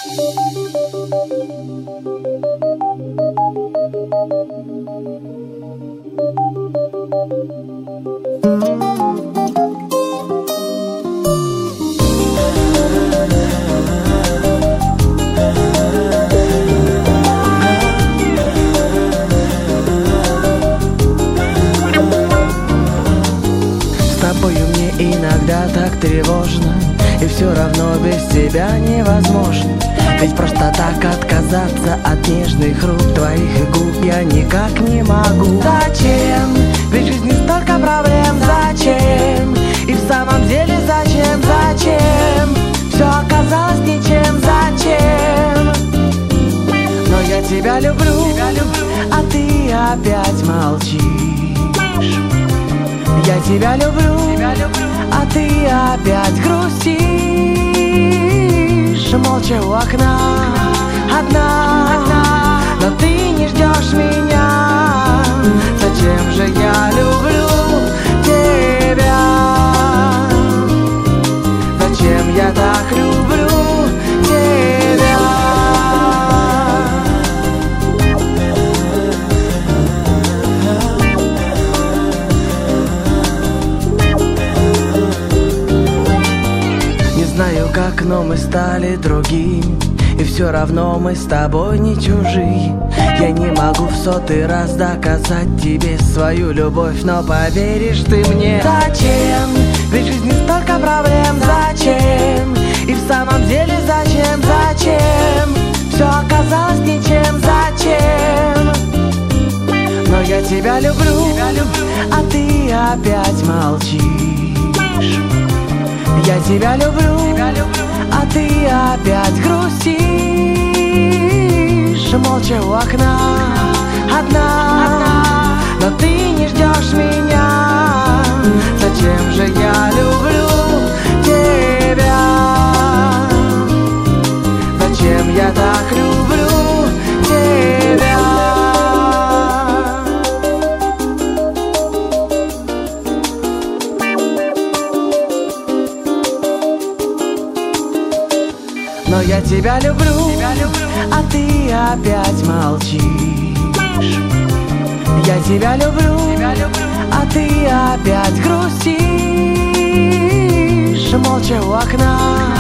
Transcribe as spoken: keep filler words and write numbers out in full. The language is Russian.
Иногда так тревожно, и все равно без тебя невозможно. Ведь просто так отказаться от нежных рук твоих и губ я никак не могу. Зачем? Ведь в жизни столько проблем. Зачем? И в самом деле зачем? Зачем? Все оказалось ничем. Зачем? Но я тебя люблю, а ты опять молчишь. Я тебя люблю, а ты опять грустишь. Молча у окна, одна, но ты не ждешь меня. Зачем же я люблю тебя? Зачем я так люблю тебя? Знаю как, но мы стали другими, и все равно мы с тобой не чужие. Я не могу в сотый раз доказать тебе свою любовь, но поверишь ты мне. Зачем? Ведь в жизни столько проблем. Зачем? И в самом деле зачем? Зачем? Все оказалось ничем. Зачем? Но я тебя люблю, а ты опять молчишь. Я тебя люблю, а ты опять грустишь. Молча у окна, одна, но ты не ждешь меня. Зачем же я люблю тебя? Зачем я так люблю тебя? Но я тебя люблю, а ты опять молчишь. Я тебя люблю, а ты опять грустишь. Молча у окна,